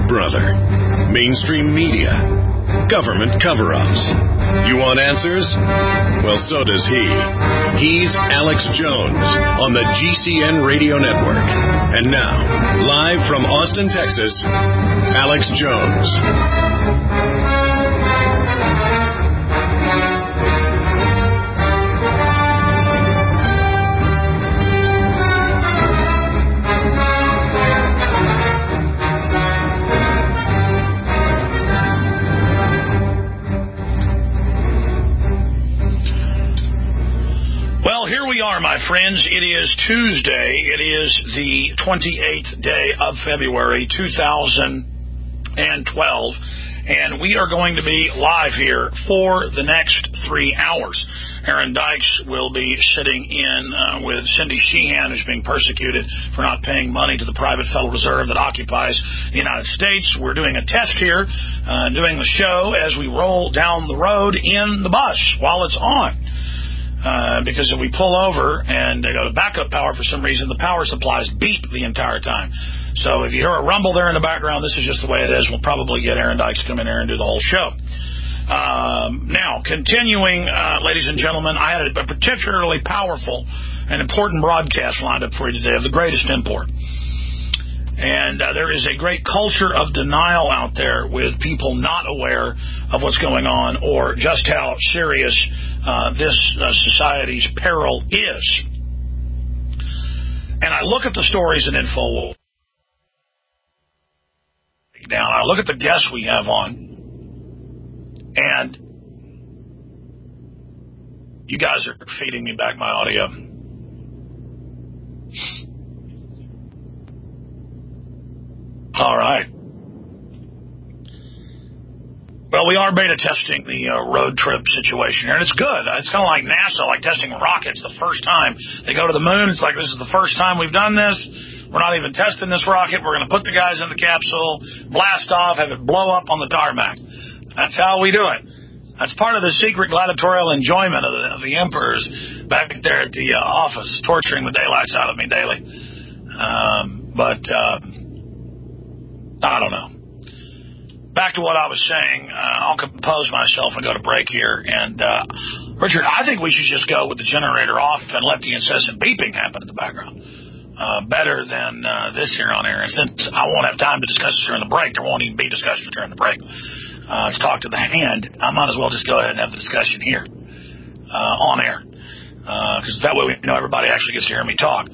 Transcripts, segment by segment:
Big Brother, mainstream media, government cover-ups. You want answers? Well, so does he. He's Alex Jones on the GCN Radio Network. And now, live from Austin, Texas, Alex Jones. My friends, it is Tuesday. It is the 28th day of February 2012, and we are going to be live here for the next 3 hours. Aaron Dykes will be sitting in with Cindy Sheehan, who's being persecuted for not paying money to the private Federal Reserve that occupies the United States. We're doing a test here, doing the show as we roll down the road in the bus while it's on. Because if we pull over and they go to backup power for some reason, the power supplies beep the entire time. So if you hear a rumble there in the background, this is just the way it is. We'll probably get Aaron Dykes to come in here and do the whole show. Now, continuing, ladies and gentlemen, I had a particularly powerful and important broadcast lined up for you today of the greatest import. And there is a great culture of denial out there with people not aware of what's going on or just how serious this society's peril is. And I look at the stories in InfoWars. Now, I look at the guests we have on, and you guys are feeding me back my audio. All right. Well, we are beta testing the road trip situation here, and it's good. It's kind of like NASA, like testing rockets the first time. They go to the moon. It's like, this is the first time we've done this. We're not even testing this rocket. We're going to put the guys in the capsule, blast off, have it blow up on the tarmac. That's how we do it. That's part of the secret gladiatorial enjoyment of the emperors back there at the office, torturing the daylights out of me daily. I don't know. Back to what I was saying, I'll compose myself and go to break here. And, Richard, I think we should just go with the generator off and let the incessant beeping happen in the background. Better than this here on air. And since I won't have time to discuss this during the break, there won't even be discussion during the break. Let's talk to the hand. I might as well just go ahead and have the discussion here on air. Because that way we know everybody actually gets to hear me talk.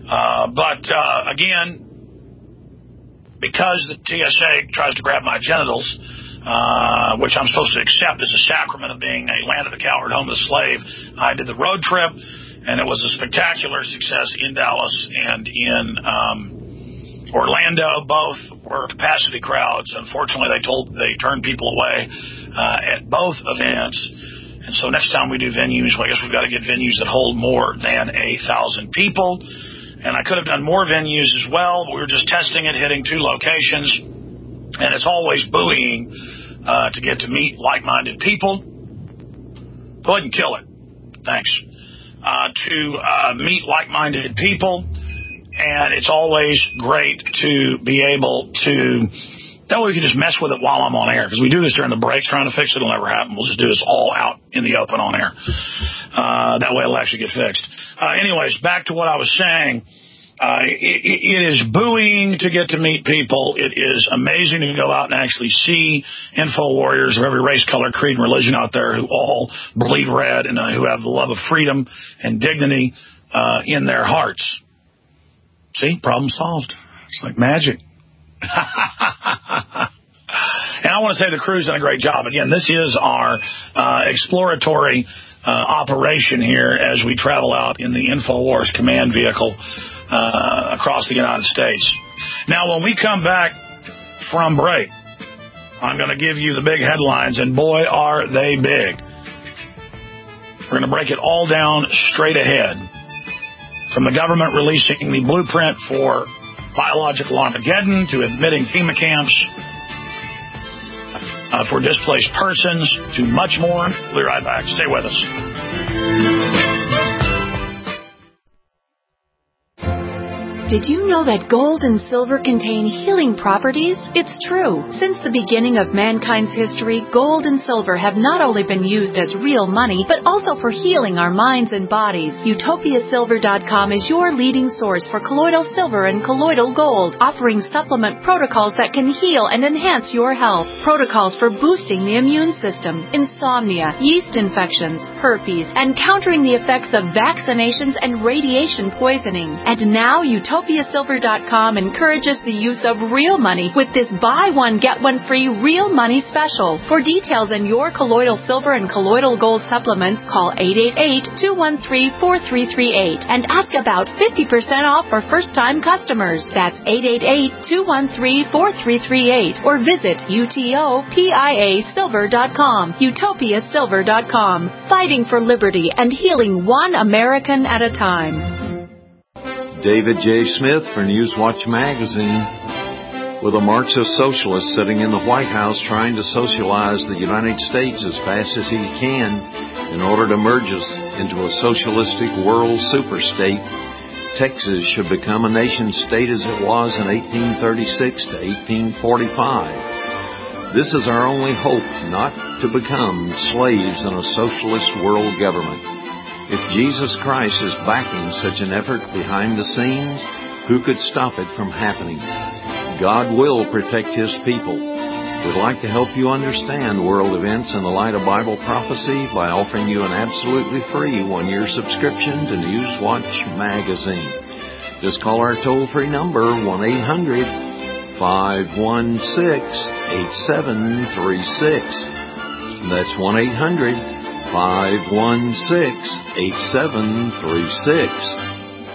Again, because the TSA tries to grab my genitals, which I'm supposed to accept as a sacrament of being a land of the coward, home of the slave, I did the road trip, and it was a spectacular success in Dallas and in Orlando. Both were capacity crowds. Unfortunately, they turned people away at both events. And so next time we do venues, well, I guess we've got to get venues that hold more than 1,000 people. And I could have done more venues as well, but we were just testing it, hitting 2 locations. And it's always buoying to get to meet like-minded people. Go ahead and kill it. Thanks. To meet like-minded people. And it's always great to be able to... That way we can just mess with it while I'm on air. Because we do this during the breaks, trying to fix it. It'll never happen. We'll just do this all out in the open on air. That way it'll actually get fixed. Anyways, back to what I was saying. It is buoying to get to meet people. It is amazing to go out and actually see info warriors of every race, color, creed, and religion out there who all bleed red and who have the love of freedom and dignity in their hearts. See? Problem solved. It's like magic. And I want to say the crew's done a great job. Again, this is our exploratory operation here as we travel out in the InfoWars command vehicle across the United States. Now, when we come back from break, I'm going to give you the big headlines, and boy, are they big. We're going to break it all down straight ahead. From the government releasing the blueprint for biological Armageddon to admitting FEMA camps for displaced persons to much more. We'll be right back. Stay with us. Did you know that gold and silver contain healing properties? It's true. Since the beginning of mankind's history, gold and silver have not only been used as real money, but also for healing our minds and bodies. UtopiaSilver.com is your leading source for colloidal silver and colloidal gold, offering supplement protocols that can heal and enhance your health. Protocols for boosting the immune system, insomnia, yeast infections, herpes, and countering the effects of vaccinations and radiation poisoning. And now, UtopiaSilver.com encourages the use of real money with this buy one, get one free real money special. For details on your colloidal silver and colloidal gold supplements, call 888-213-4338 and ask about 50% off for first-time customers. That's 888-213-4338 or visit UTOPIASilver.com. UtopiaSilver.com. Fighting for liberty and healing one American at a time. David J. Smith for Newswatch Magazine. With a Marxist socialist sitting in the White House trying to socialize the United States as fast as he can in order to merge us into a socialistic world superstate, Texas should become a nation-state as it was in 1836 to 1845. This is our only hope, not to become slaves in a socialist world government. If Jesus Christ is backing such an effort behind the scenes, who could stop it from happening? God will protect His people. We'd like to help you understand world events in the light of Bible prophecy by offering you an absolutely free one-year subscription to Newswatch Magazine. Just call our toll-free number, 1-800-516-8736. That's 1-800-516-8736.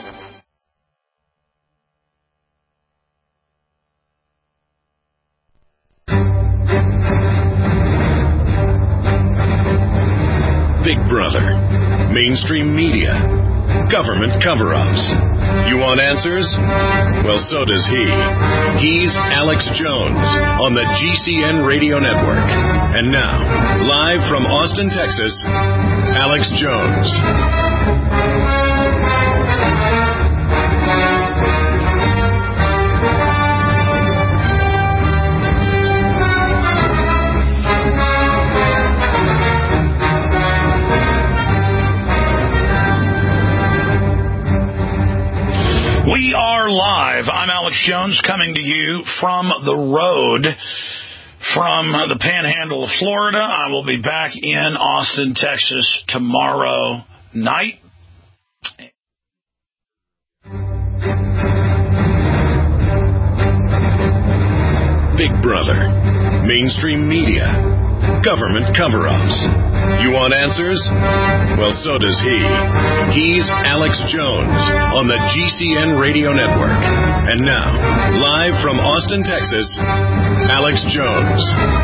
Big Brother, mainstream media, government cover-ups. You want answers? Well, so does he. He's Alex Jones on the GCN Radio Network. And now, live from Austin, Texas, Alex Jones. We are live. I'm Alex Jones coming to you from the road, from the Panhandle of Florida. I will be back in Austin, Texas tomorrow night. Big Brother, mainstream media, government cover-ups. You want answers? Well, so does he. He's Alex Jones on the GCN Radio Network. And now, live from Austin, Texas, Alex Jones.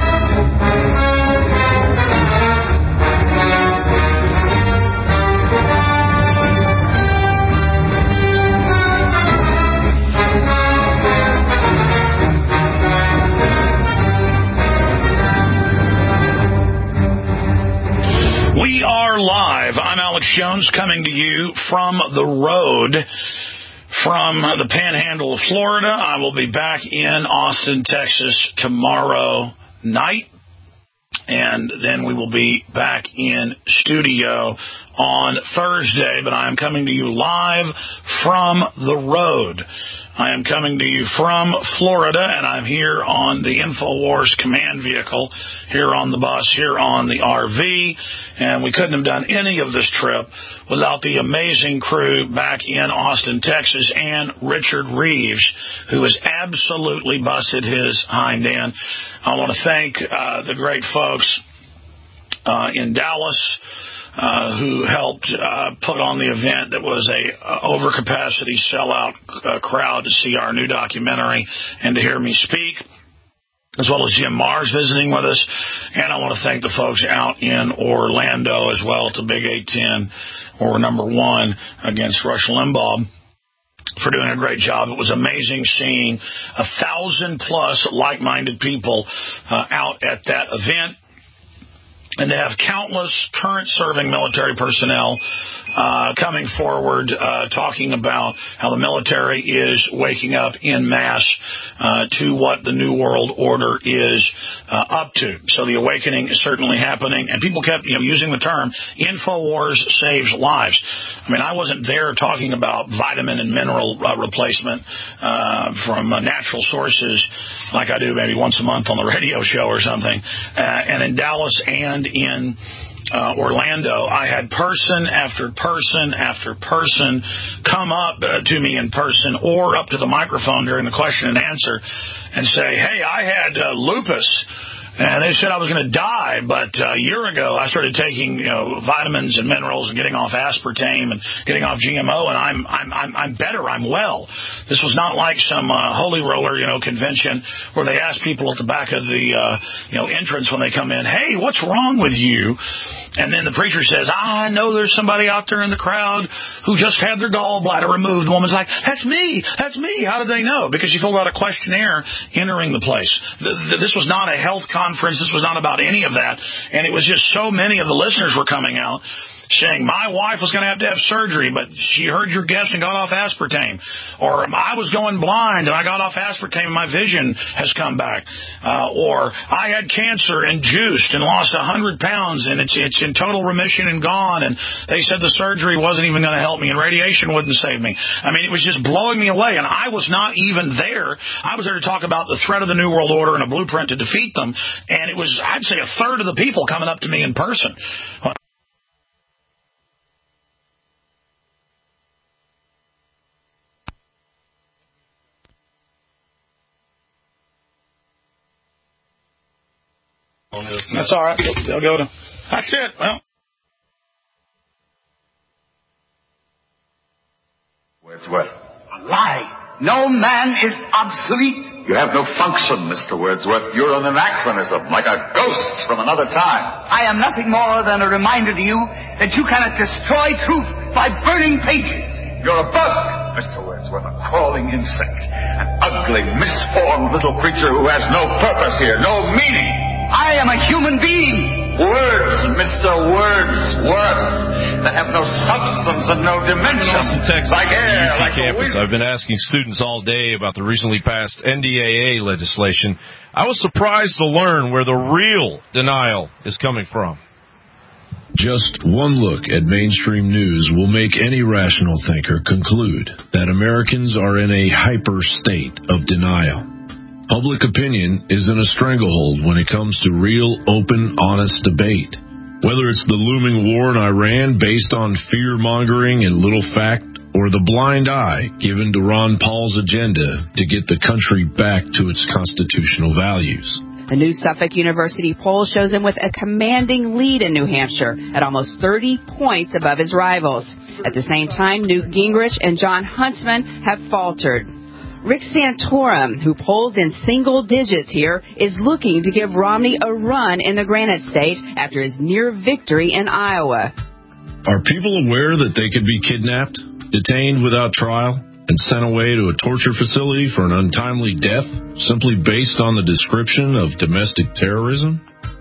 We are live. I'm Alex Jones coming to you from the road, from the Panhandle of Florida. I will be back in Austin, Texas tomorrow night. And then we will be back in studio on Thursday. But I am coming to you live from the road. I am coming to you from Florida, and I'm here on the InfoWars command vehicle, here on the bus, here on the RV, and we couldn't have done any of this trip without the amazing crew back in Austin, Texas, and Richard Reeves, who has absolutely busted his hind end. I want to thank the great folks in Dallas, who helped put on the event that was a overcapacity sellout crowd to see our new documentary and to hear me speak, as well as Jim Mars visiting with us. And I want to thank the folks out in Orlando as well at the Big 810, or number one, against Rush Limbaugh, for doing a great job. It was amazing seeing 1,000+ like-minded people out at that event. and to have countless current serving military personnel coming forward talking about how the military is waking up en masse to what the New World Order is up to. So the awakening is certainly happening, and people kept using the term InfoWars saves lives. I mean, I wasn't there talking about vitamin and mineral replacement from natural sources like I do maybe once a month on the radio show or something. And in Dallas and in Orlando, I had person after person after person come up to me in person or up to the microphone during the question and answer and say, hey, I had lupus. And they said I was going to die, but a year ago I started taking vitamins and minerals and getting off aspartame and getting off GMO, and I'm better. I'm well. This was not like some holy roller convention where they ask people at the back of the entrance when they come in, hey, what's wrong with you? And then the preacher says, I know there's somebody out there in the crowd who just had their gallbladder removed. The woman's like, that's me. That's me. How did they know? Because she filled out a questionnaire entering the place. This was not a health conference. This was not about any of that. And it was just so many of the listeners were coming out saying, my wife was going to have surgery, but she heard your guest and got off aspartame. Or I was going blind and I got off aspartame and my vision has come back. Or I had cancer and juiced and lost 100 pounds and it's in total remission and gone. And they said the surgery wasn't even going to help me and radiation wouldn't save me. I mean, it was just blowing me away. And I was not even there. I was there to talk about the threat of the New World Order and a blueprint to defeat them. And it was, I'd say, a third of the people coming up to me in person. That's all right. They'll go to. That's it. Well. Wordsworth. A lie. No man is obsolete. You have no function, Mr. Wordsworth. You're an anachronism, like a ghost from another time. I am nothing more than a reminder to you that you cannot destroy truth by burning pages. You're a bug, Mr. Wordsworth, a crawling insect, an ugly, misformed little creature who has no purpose here, no meaning. I am a human being. Words, Mr. Wordsworth, that have no substance and no dimension. Austin, Texas, like air, UT like campus. I've been asking students all day about the recently passed NDAA legislation. I was surprised to learn where the real denial is coming from. Just one look at mainstream news will make any rational thinker conclude that Americans are in a hyper state of denial. Public opinion is in a stranglehold when it comes to real, open, honest debate. Whether it's the looming war in Iran based on fear-mongering and little fact, or the blind eye given to Ron Paul's agenda to get the country back to its constitutional values. A new Suffolk University poll shows him with a commanding lead in New Hampshire at almost 30 points above his rivals. At the same time, Newt Gingrich and John Huntsman have faltered. Rick Santorum, who polls in single digits here, is looking to give Romney a run in the Granite State after his near victory in Iowa. Are people aware that they could be kidnapped, detained without trial, and sent away to a torture facility for an untimely death simply based on the description of domestic terrorism?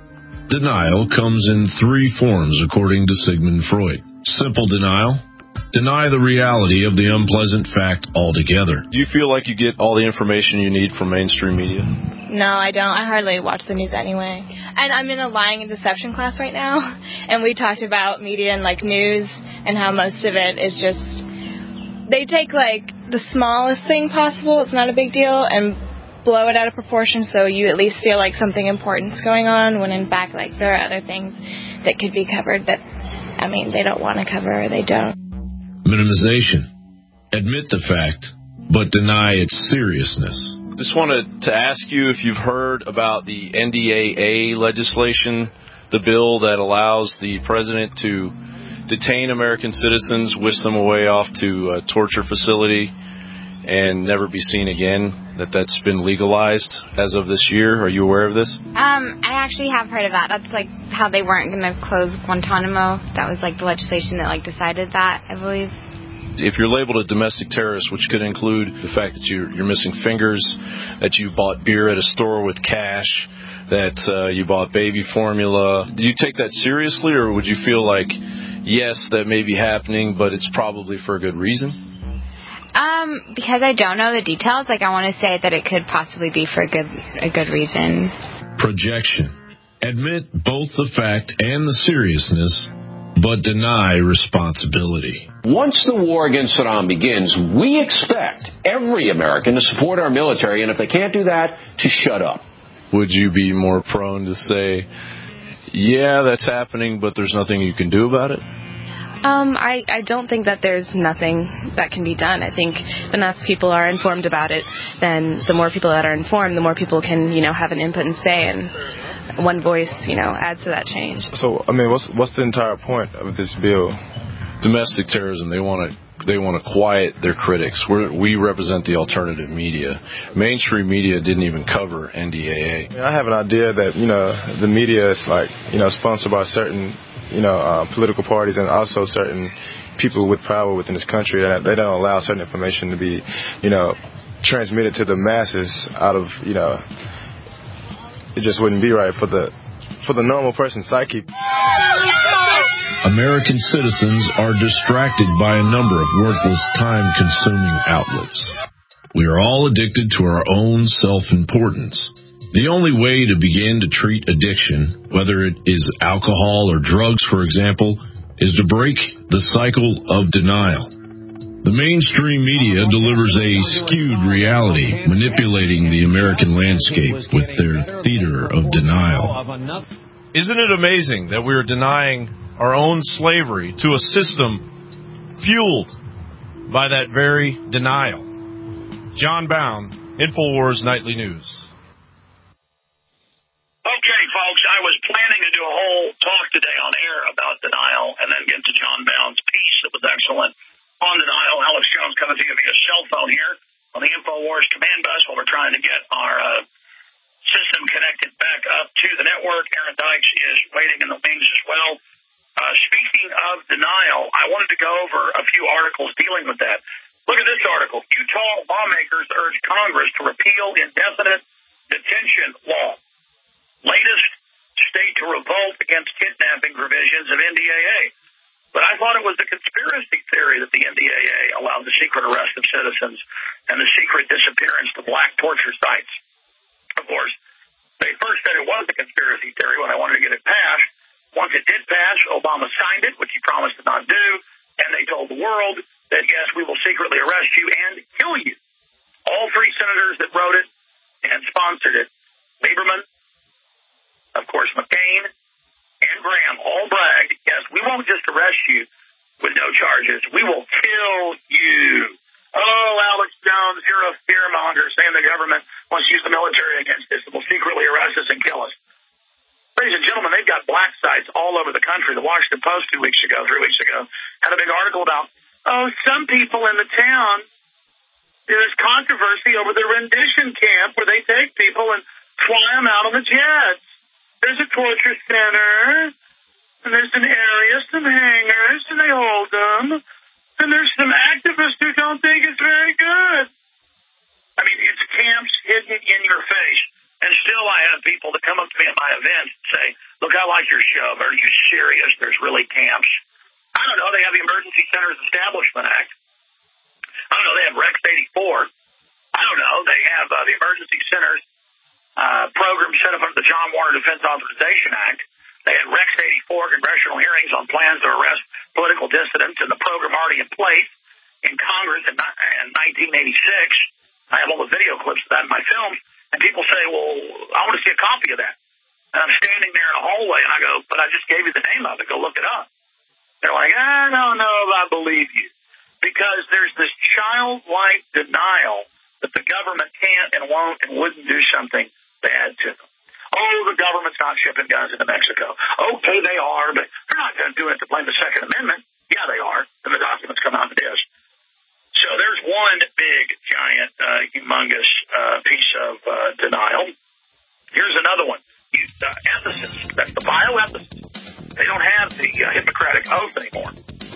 Denial comes in three forms, according to Sigmund Freud. Simple denial. Deny the reality of the unpleasant fact altogether. Do you feel like you get all the information you need from mainstream media? No, I don't. I hardly watch the news anyway. And I'm in a lying and deception class right now, and we talked about media and news and how most of it is just, they take the smallest thing possible, it's not a big deal, and blow it out of proportion so you at least feel like something important's going on, when in fact there are other things that could be covered that, they don't want to cover or they don't. Minimization. Admit the fact, but deny its seriousness. Just wanted to ask you if you've heard about the NDAA legislation, the bill that allows the president to detain American citizens, whisk them away off to a torture facility, and never be seen again, that's been legalized as of this year. Are you aware of this? I actually have heard of that. That's how they weren't going to close Guantanamo. That was the legislation that decided that, I believe. If you're labeled a domestic terrorist, which could include the fact that you're missing fingers, that you bought beer at a store with cash, that you bought baby formula. Do you take that seriously, or would you feel like, yes, that may be happening, but it's probably for a good reason? Because I don't know the details, I want to say that it could possibly be for a good reason. Projection. Admit both the fact and the seriousness, but deny responsibility. Once the war against Saddam begins, we expect every American to support our military, and if they can't do that, to shut up. Would you be more prone to say, yeah, that's happening, but there's nothing you can do about it? I don't think that there's nothing that can be done. I think if enough people are informed about it, then the more people that are informed, the more people can, have an input and say, and one voice, adds to that change. So, what's the entire point of this bill? Domestic terrorism. They want to quiet their critics. We represent the alternative media. Mainstream media didn't even cover NDAA. I have an idea that, the media is sponsored by certain political parties and also certain people with power within this country. They don't allow certain information to be, transmitted to the masses out of, it just wouldn't be right for the normal person's psyche. American citizens are distracted by a number of worthless, time-consuming outlets. We are all addicted to our own self-importance. The only way to begin to treat addiction, whether it is alcohol or drugs, for example, is to break the cycle of denial. The mainstream media delivers a skewed reality, manipulating the American landscape with their theater of denial. Isn't it amazing that we are denying our own slavery to a system fueled by that very denial? John Bound, InfoWars Nightly News. Okay, folks, I was planning to do a whole talk today on air about denial and then get to John Bound's piece that was excellent on denial. Alex Jones coming to you via cell phone here on the InfoWars command bus while we're trying to get our system connected back up to the network. Aaron Dykes is waiting in the wings as well. Speaking of denial, I wanted to go over a few articles dealing with that. Look at this article. Utah lawmakers urge Congress to repeal indefinite detention law. Latest state to revolt against kidnapping provisions of NDAA. But I thought it was a conspiracy theory that the NDAA allowed the secret arrest of citizens and the secret disappearance to black torture sites. Of course, they first said it was a conspiracy theory when I wanted to get it passed. Once it did pass, Obama signed it, which he promised to not do, and they told the world that, yes, we will secretly arrest you and kill you. All three senators that wrote it and sponsored it, Lieberman, of course, McCain, and Graham, all bragged, yes, we won't just arrest you with no charges. We will kill you. Oh, Alex Jones, you're a fearmonger saying the government wants to use the military against us and will secretly arrest us and kill us. Ladies and gentlemen, they've got black sites all over the country. The Washington Post 3 weeks ago, had a big article about, some people in the town, there's controversy over the rendition camp where they take people and fly them out on the jets. There's a torture center, and there's an area, some hangars, and they hold them, and there's some activists who don't think it's very good. I mean, it's camps hidden in your face. And still I have people that come up to me at my events and say, look, I like your show, but are you serious? There's really camps. I don't know. They have the Emergency Centers Establishment Act. I don't know. They have Rex 84. I don't know. They have the Emergency Centers program set up under the John Warner Defense Authorization Act. They had Rex 84 congressional hearings on plans to arrest political dissidents, and the program already in place in Congress in 1986. I have all the video clips of that in my films, and people say, well, I want to see a copy of that. And I'm standing there in a hallway, and I go, but I just gave you the name of it. Go look it up. They're like, I don't know if I believe you. Because there's this childlike denial that the government can't and won't and wouldn't do something bad to them. Oh, the government's not shipping guns into Mexico. Okay, they are, but they're not going to do it to blame the Second Amendment. Yeah, they are. And the documents come out it is. So there's one big, giant, humongous piece of denial. Here's another one. Ethicists. That's the bioethicists. They don't have the Hippocratic Oath anymore.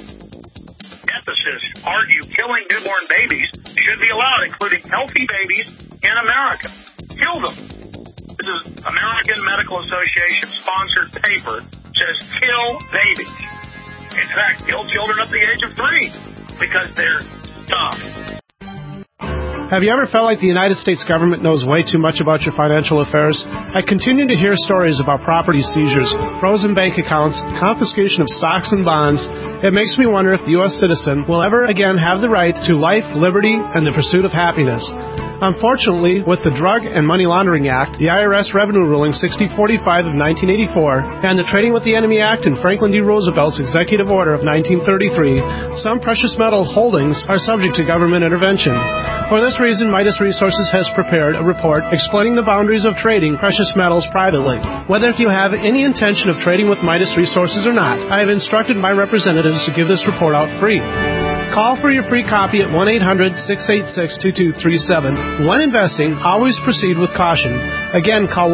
Ethicists argue killing newborn babies should be allowed, including healthy babies in America. Kill them. This is is American Medical Association-sponsored paper says kill babies. In fact, kill children up to the age of 3 because they're dumb. Have you ever felt like the United States government knows way too much about your financial affairs? I continue to hear stories about property seizures, frozen bank accounts, confiscation of stocks and bonds. It makes me wonder if the U.S. citizen will ever again have the right to life, liberty, and the pursuit of happiness. Unfortunately, with the Drug and Money Laundering Act, the IRS Revenue Ruling 6045 of 1984, and the Trading with the Enemy Act and Franklin D. Roosevelt's Executive Order of 1933, some precious metal holdings are subject to government intervention. For this reason, Midas Resources has prepared a report explaining the boundaries of trading precious metals privately. Whether if you have any intention of trading with Midas Resources or not, I have instructed my representatives to give this report out free. Call for your free copy at 1-800-686-2237. When investing, always proceed with caution. Again, call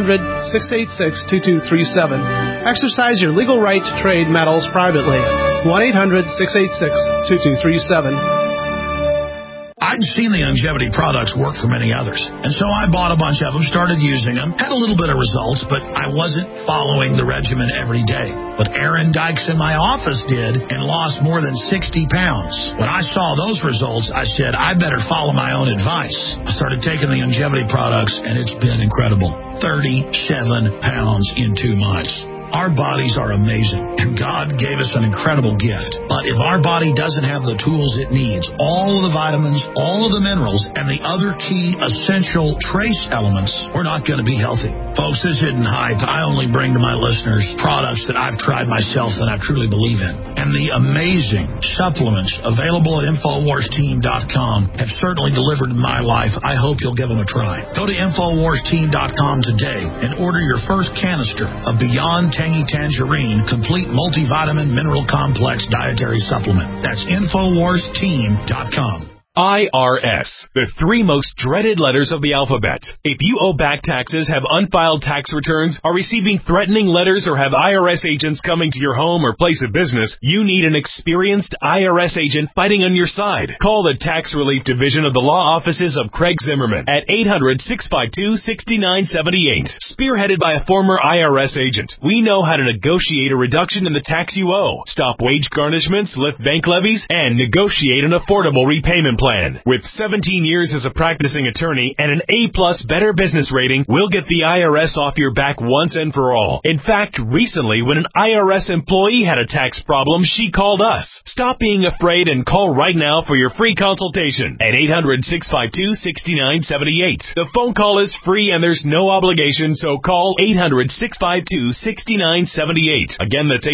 1-800-686-2237. Exercise your legal right to trade metals privately. 1-800-686-2237. I'd seen the longevity products work for many others, and so I bought a bunch of them, started using them, had a little bit of results, but I wasn't following the regimen every day. But Aaron Dykes in my office did and lost more than 60 pounds. When I saw those results, I said, I better follow my own advice. I started taking the longevity products, and it's been incredible. 37 pounds in 2 months. Our bodies are amazing, and God gave us an incredible gift. But if our body doesn't have the tools it needs, all of the vitamins, all of the minerals, and the other key essential trace elements, we're not going to be healthy. Folks, this isn't hype. I only bring to my listeners products that I've tried myself that I truly believe in. And the amazing supplements available at InfoWarsTeam.com have certainly delivered in my life. I hope you'll give them a try. Go to InfoWarsTeam.com today and order your first canister of Beyond Tangy Tangerine Complete Multivitamin Mineral Complex Dietary Supplement. That's InfoWarsTeam.com. IRS, the 3 most dreaded letters of the alphabet. If you owe back taxes, have unfiled tax returns, are receiving threatening letters, or have IRS agents coming to your home or place of business, you need an experienced IRS agent fighting on your side. Call the Tax Relief Division of the Law Offices of Craig Zimmerman at 800-652-6978. Spearheaded by a former IRS agent, we know how to negotiate a reduction in the tax you owe, stop wage garnishments, lift bank levies, and negotiate an affordable repayment plan. With 17 years as a practicing attorney and an A+ Better Business rating, we'll get the IRS off your back once and for all. In fact, recently, when an IRS employee had a tax problem, she called us. Stop being afraid and call right now for your free consultation at 800-652-6978. The phone call is free and there's no obligation, so call 800-652-6978. Again, that's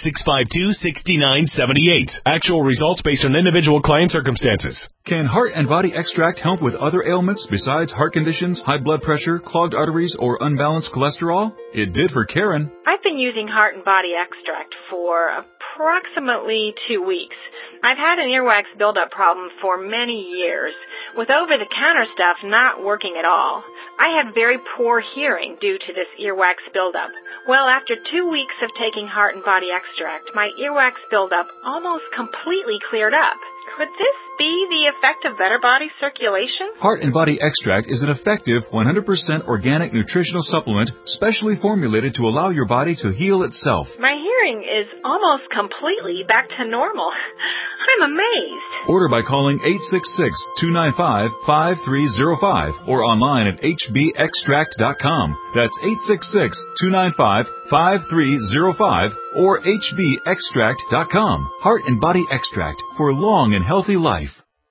800-652-6978. Actual results based on individual client circumstances. Can Heart and Body Extract help with other ailments besides heart conditions, high blood pressure, clogged arteries, or unbalanced cholesterol? It did for Karen. I've been using Heart and Body Extract for approximately 2 weeks. I've had an earwax buildup problem for many years, with over-the-counter stuff not working at all. I had very poor hearing due to this earwax buildup. Well, after 2 weeks of taking Heart and Body Extract, my earwax buildup almost completely cleared up. Could this be the effect of better body circulation? Heart and Body Extract is an effective 100% organic nutritional supplement specially formulated to allow your body to heal itself. My hearing is almost completely back to normal. I'm amazed. Order by calling 866-295-5305 or online at hbextract.com. That's 866-295-5305 or hbextract.com. Heart and Body Extract for a long and healthy life.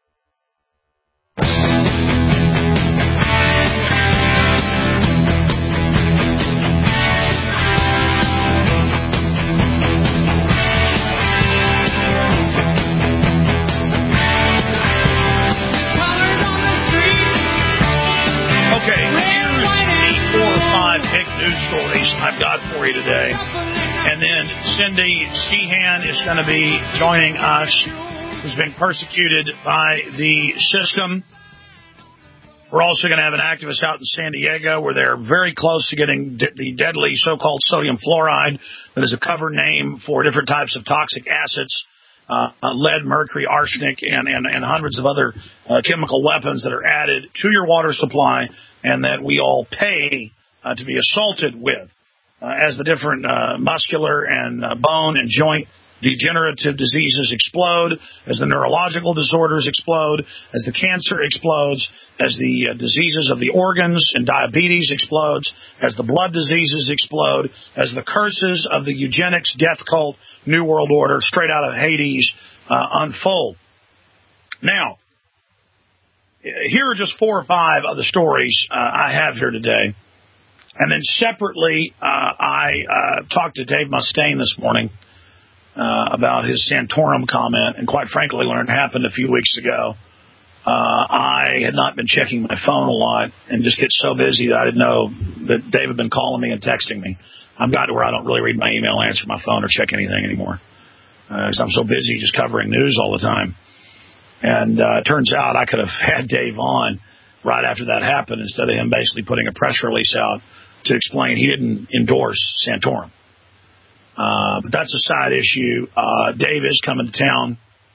Stories I've got for you today. And then Cindy Sheehan is going to be joining us, who's been persecuted by the system. We're also going to have an activist out in San Diego where they're very close to getting the deadly so-called sodium fluoride that is a cover name for different types of toxic acids, lead, mercury, arsenic, and hundreds of other chemical weapons that are added to your water supply and that we all pay to be assaulted with as the different muscular and bone and joint degenerative diseases explode, as the neurological disorders explode, as the cancer explodes, as the diseases of the organs and diabetes explodes, as the blood diseases explode, as the curses of the eugenics, death cult, New World Order, straight out of Hades unfold. Now, here are just 4 or 5 of the stories I have here today. And then separately, I talked to Dave Mustaine this morning about his Santorum comment, and quite frankly, when it happened a few weeks ago, I had not been checking my phone a lot and just get so busy that I didn't know that Dave had been calling me and texting me. I've got to where I don't really read my email, answer my phone, or check anything anymore because I'm so busy just covering news all the time. And it turns out I could have had Dave on right after that happened instead of him basically putting a press release out to explain he didn't endorse Santorum. But that's a side issue. Dave is coming to town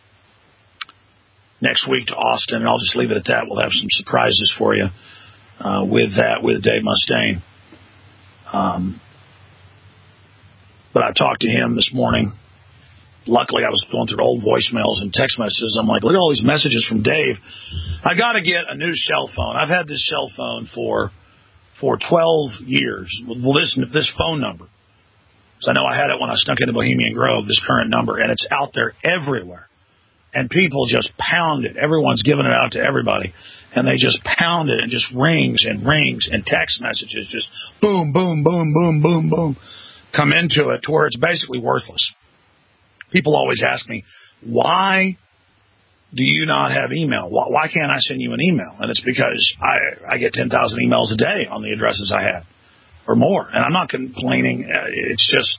next week to Austin, and I'll just leave it at that. We'll have some surprises for you with Dave Mustaine. But I talked to him this morning. Luckily, I was going through old voicemails and text messages. I'm like, look at all these messages from Dave. I got to get a new cell phone. I've had this cell phone for 12 years. Well, this phone number. So I know I had it when I snuck into Bohemian Grove, this current number, and it's out there everywhere. And people just pound it. Everyone's giving it out to everybody. And they just pound it and just rings, and text messages just boom, boom, boom, boom, boom, boom, come into it to where it's basically worthless. People always ask me, why do you not have email? Why can't I send you an email? And it's because I get 10,000 emails a day on the addresses I have. Or more. And I'm not complaining. It's just,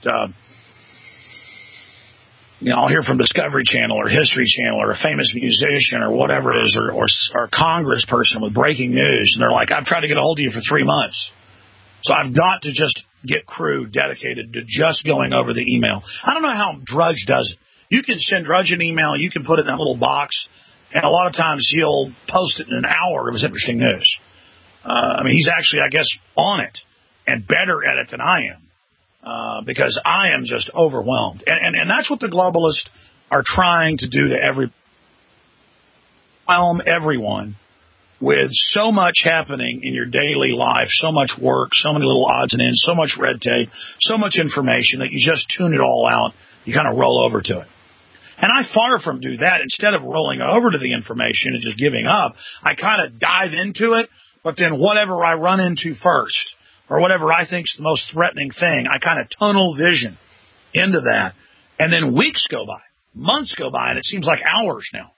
I'll hear from Discovery Channel or History Channel or a famous musician or whatever it is, or a congressperson with breaking news. And they're like, I've tried to get a hold of you for 3 months. So I've got to just get crew dedicated to just going over the email. I don't know how Drudge does it. You can send Drudge an email. You can put it in that little box. And a lot of times he'll post it in an hour. It was interesting news. He's actually, I guess, on it. And better at it than I am, because I am just overwhelmed. And that's what the globalists are trying to do to overwhelm everyone with so much happening in your daily life, so much work, so many little odds and ends, so much red tape, so much information that you just tune it all out. You kind of roll over to it. And I far from do that. Instead of rolling over to the information and just giving up, I kind of dive into it, but then whatever I run into first, or whatever I think is the most threatening thing, I kind of tunnel vision into that. And then weeks go by, months go by, and it seems like hours now.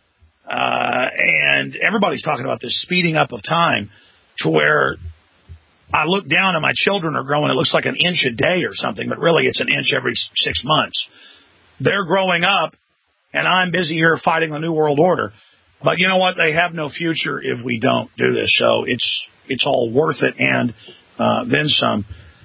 And everybody's talking about this speeding up of time to where I look down and my children are growing. It looks like an inch a day or something, but really it's an inch every 6 months. They're growing up, and I'm busy here fighting the New World Order. But you know what? They have no future if we don't do this. So it's all worth it, and then some.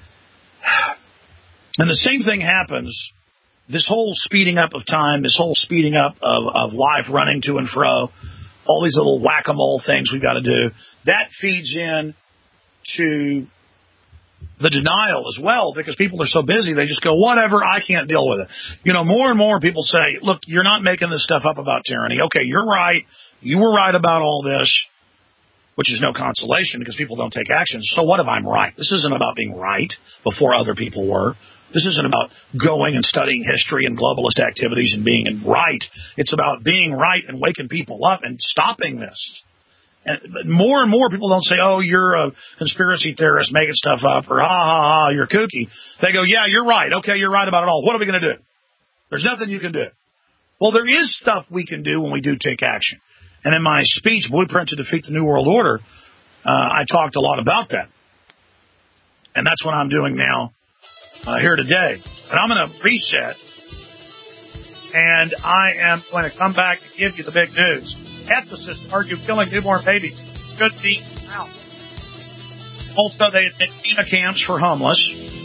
And the same thing happens, this whole speeding up of time, this whole speeding up of life running to and fro, all these little whack-a-mole things we've got to do, that feeds in to the denial as well, because people are so busy, they just go, whatever, I can't deal with it. More and more people say, look, you're not making this stuff up about tyranny. Okay, you're right. You were right about all this. Which is no consolation because people don't take action. So what if I'm right? This isn't about being right before other people were. This isn't about going and studying history and globalist activities and being right. It's about being right and waking people up and stopping this. But more and more people don't say, oh, you're a conspiracy theorist making stuff up, or you're kooky. They go, yeah, you're right. Okay, you're right about it all. What are we going to do? There's nothing you can do. Well, there is stuff we can do when we do take action. And in my speech, Blueprint to Defeat the New World Order, I talked a lot about that. And that's what I'm doing now here today. And I'm going to reset, and I am going to come back and give you the big news. Ethicists argue killing newborn babies should be out. Also, they admit FEMA camps for homeless.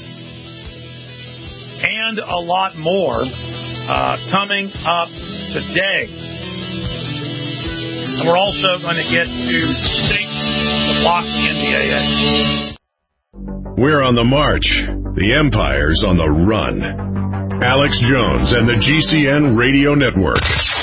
And a lot more coming up today. And we're also going to get to states to block the NDAA. We're on the march. The empire's on the run. Alex Jones and the GCN Radio Network.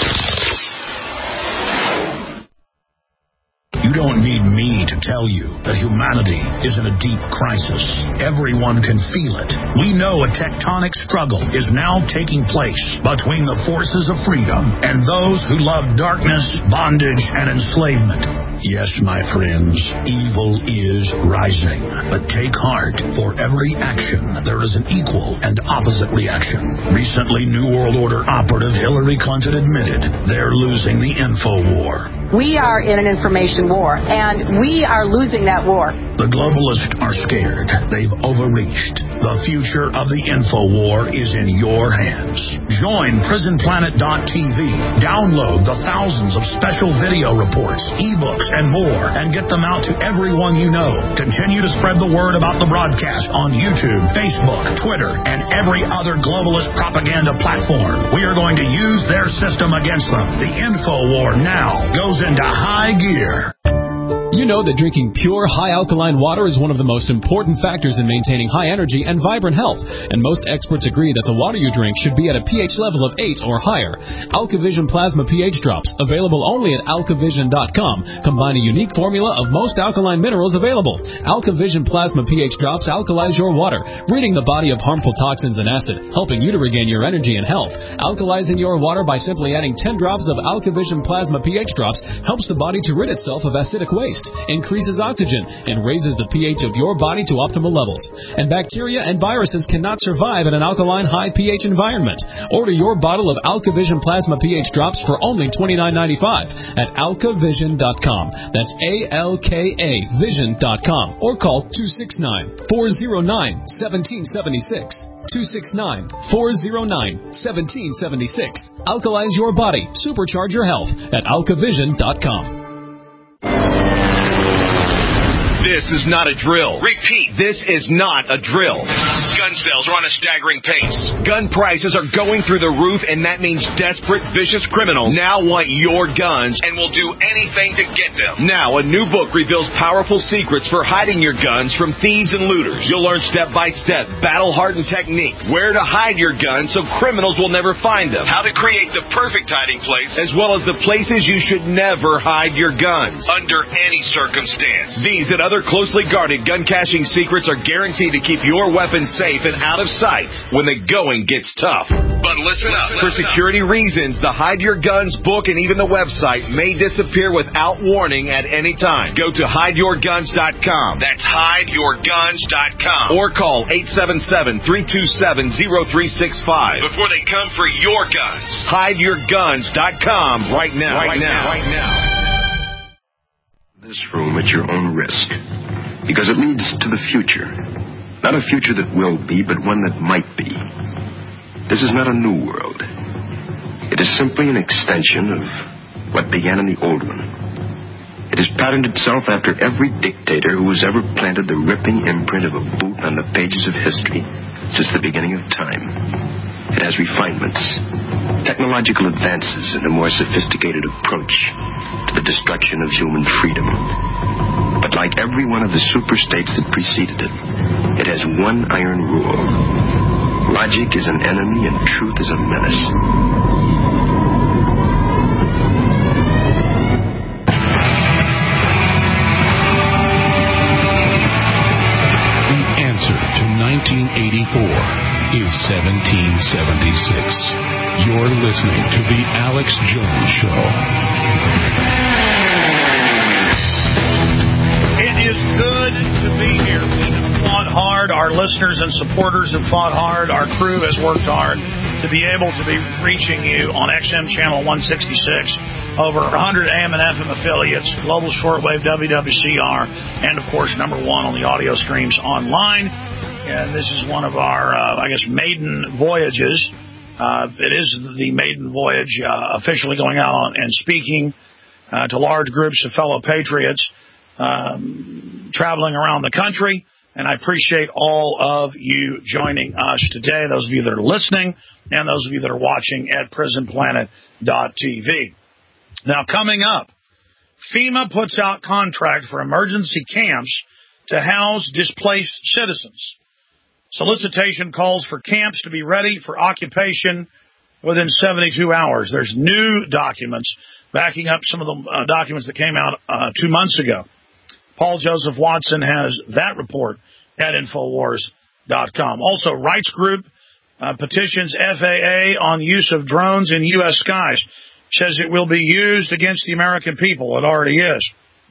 You don't need me to tell you that humanity is in a deep crisis. Everyone can feel it. We know a tectonic struggle is now taking place between the forces of freedom and those who love darkness, bondage, and enslavement. Yes, my friends, evil is rising. But take heart. For every action, there is an equal and opposite reaction. Recently, New World Order operative Hillary Clinton admitted they're losing the info war. We are in an information war, and we are losing that war. The globalists are scared. They've overreached. The future of the info war is in your hands. Join PrisonPlanet.tv. Download the thousands of special video reports, ebooks, and more, and get them out to everyone you know. Continue to spread the word about the broadcast on YouTube, Facebook, Twitter, and every other globalist propaganda platform. We are going to use their system against them. The info war now goes into high gear. You know that drinking pure, high-alkaline water is one of the most important factors in maintaining high energy and vibrant health, and most experts agree that the water you drink should be at a pH level of 8 or higher. AlkaVision Plasma pH Drops, available only at alkavision.com, combine a unique formula of most alkaline minerals available. AlkaVision Plasma pH Drops alkalize your water, ridding the body of harmful toxins and acid, helping you to regain your energy and health. Alkalizing your water by simply adding 10 drops of AlkaVision Plasma pH Drops helps the body to rid itself of acidic waste, increases oxygen, and raises the pH of your body to optimal levels. And bacteria and viruses cannot survive in an alkaline high pH environment. Order your bottle of AlkaVision Plasma pH Drops for only $29.95 at alkavision.com. That's ALKA Vision.com, or call 269-409-1776. 269-409-1776. Alkalize your body. Supercharge your health at alkavision.com. This is not a drill. Repeat, this is not a drill. Gun sales are on a staggering pace. Gun prices are going through the roof, and that means desperate, vicious criminals now want your guns and will do anything to get them. Now, a new book reveals powerful secrets for hiding your guns from thieves and looters. You'll learn step-by-step, battle-hardened techniques, where to hide your guns so criminals will never find them, how to create the perfect hiding place, as well as the places you should never hide your guns, under any circumstance. These and other closely guarded gun caching secrets are guaranteed to keep your weapons safe and out of sight when the going gets tough. But listen up. For security reasons, the Hide Your Guns book and even the website may disappear without warning at any time. Go to hideyourguns.com. That's hideyourguns.com. Or call 877-327-0365 before they come for your guns. Hideyourguns.com right now. Right now. This room at your own risk, because it leads to the future. Not a future that will be, but one that might be. This is not a new world. It is simply an extension of what began in the old one. It has patterned itself after every dictator who has ever planted the ripping imprint of a boot on the pages of history since the beginning of time. It has refinements, technological advances, and a more sophisticated approach to the destruction of human freedom. But like every one of the superstates that preceded it, it has one iron rule. Logic is an enemy and truth is a menace. The answer to 1984 is 1776. You're listening to The Alex Jones Show. It is good to be here. We have fought hard. Our listeners and supporters have fought hard. Our crew has worked hard to be able to be reaching you on XM Channel 166, over 100 AM and FM affiliates, Global Shortwave, WWCR, and, of course, #1 on the audio streams online. And this is one of our, maiden voyages. It is the maiden voyage officially going out and speaking to large groups of fellow patriots traveling around the country. And I appreciate all of you joining us today, those of you that are listening and those of you that are watching at PrisonPlanet.tv. Now, coming up, FEMA puts out contract for emergency camps to house displaced citizens. Solicitation calls for camps to be ready for occupation within 72 hours. There's new documents backing up some of the documents that came out 2 months ago. Paul Joseph Watson has that report at Infowars.com. Also, rights group petitions FAA on use of drones in U.S. skies. Says it will be used against the American people. It already is.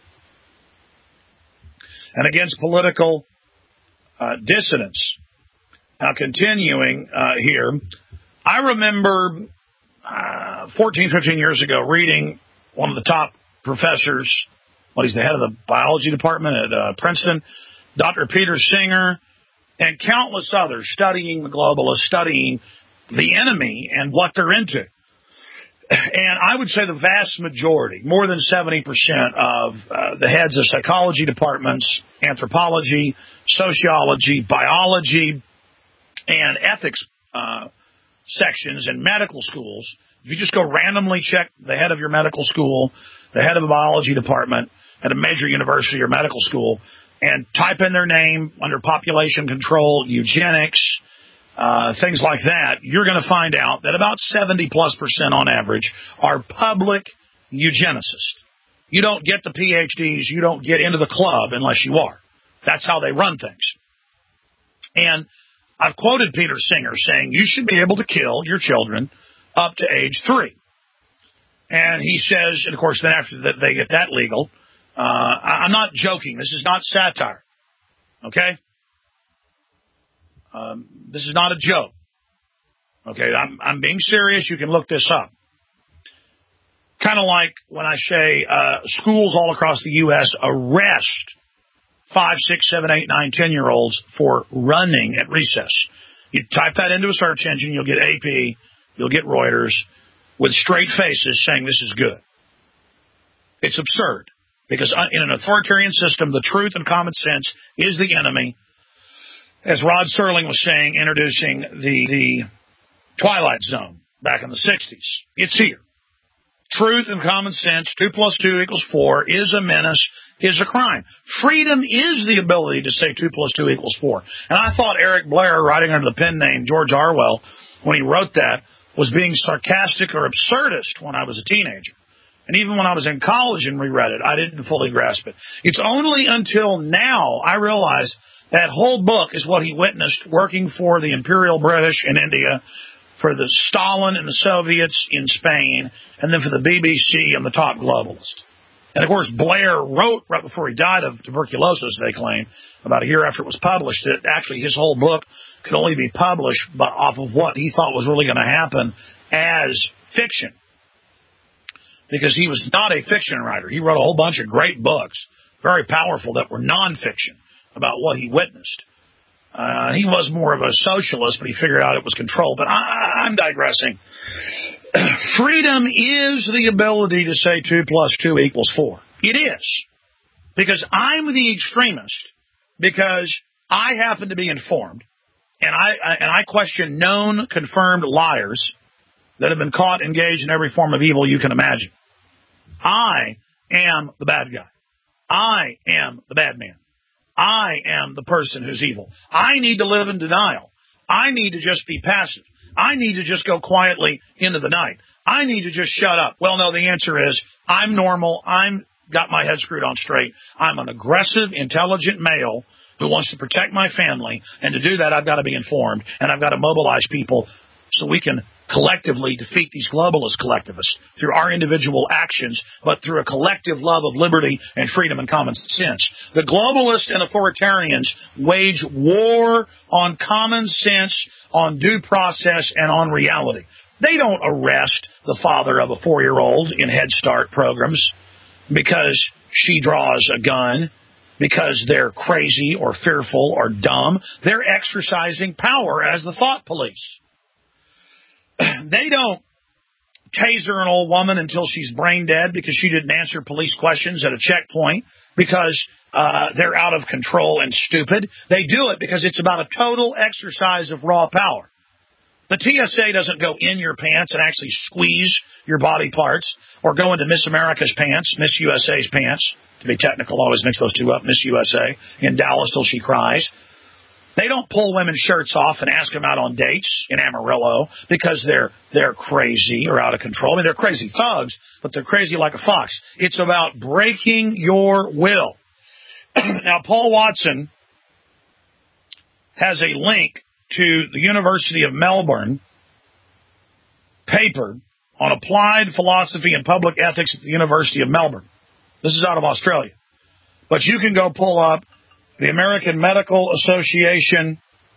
And against political dissidents. Now, continuing here, I remember 14, 15 years ago reading one of the top professors, he's the head of the biology department at Princeton, Dr. Peter Singer, and countless others studying the globalists, studying the enemy and what they're into. And I would say the vast majority, more than 70% of the heads of psychology departments, anthropology, sociology, biology, and ethics sections in medical schools, if you just go randomly check the head of your medical school, the head of a biology department at a major university or medical school, and type in their name under population control, eugenics, things like that, you're going to find out that about 70+% on average are public eugenicists. You don't get the PhDs, you don't get into the club unless you are. That's how they run things. And I've quoted Peter Singer saying you should be able to kill your children up to age 3. And he says, and of course, then after that they get that legal, I'm not joking. This is not satire. Okay? This is not a joke. Okay, I'm being serious. You can look this up. Kind of like when I say schools all across the U.S. arrest 5, 6, 7, 8, 9, 10-year-olds for running at recess. You type that into a search engine, you'll get AP, you'll get Reuters, with straight faces saying this is good. It's absurd, because in an authoritarian system, the truth and common sense is the enemy. As Rod Serling was saying, introducing the Twilight Zone back in the 60s. It's here. Truth and common sense, 2 + 2 = 4, is a menace, is a crime. Freedom is the ability to say 2 + 2 = 4. And I thought Eric Blair, writing under the pen name George Orwell, when he wrote that, was being sarcastic or absurdist when I was a teenager. And even when I was in college and reread it, I didn't fully grasp it. It's only until now I realized that whole book is what he witnessed working for the Imperial British in India, for the Stalin and the Soviets in Spain, and then for the BBC and the top globalists. And, of course, Blair wrote right before he died of tuberculosis, they claim, about a year after it was published, that actually his whole book could only be published off of what he thought was really going to happen as fiction. Because he was not a fiction writer. He wrote a whole bunch of great books, very powerful, that were nonfiction about what he witnessed. He was more of a socialist, but he figured out it was control. But I'm digressing. Freedom is the ability to say 2 + 2 = 4. It is. Because I'm the extremist. Because I happen to be informed. And I question known, confirmed liars that have been caught engaged in every form of evil you can imagine. I am the bad guy. I am the bad man. I am the person who's evil. I need to live in denial. I need to just be passive. I need to just go quietly into the night. I need to just shut up. Well, no, the answer is I'm normal. I'm got my head screwed on straight. I'm an aggressive, intelligent male who wants to protect my family. And to do that, I've got to be informed. And I've got to mobilize people so we can collectively defeat these globalist collectivists through our individual actions, but through a collective love of liberty and freedom and common sense. The globalists and authoritarians wage war on common sense, on due process, and on reality. They don't arrest the father of a 4-year-old in Head Start programs because she draws a gun, because they're crazy or fearful or dumb. They're exercising power as the thought police. They don't taser an old woman until she's brain dead because she didn't answer police questions at a checkpoint because they're out of control and stupid. They do it because it's about a total exercise of raw power. The TSA doesn't go in your pants and actually squeeze your body parts or go into Miss America's pants, Miss USA's pants. To be technical, always mix those two up, Miss USA in Dallas till she cries. They don't pull women's shirts off and ask them out on dates in Amarillo because they're crazy or out of control. I mean, they're crazy thugs, but they're crazy like a fox. It's about breaking your will. Now, Paul Watson has a link to the University of Melbourne paper on applied philosophy and public ethics at the University of Melbourne. This is out of Australia. But you can go pull up the American Medical Association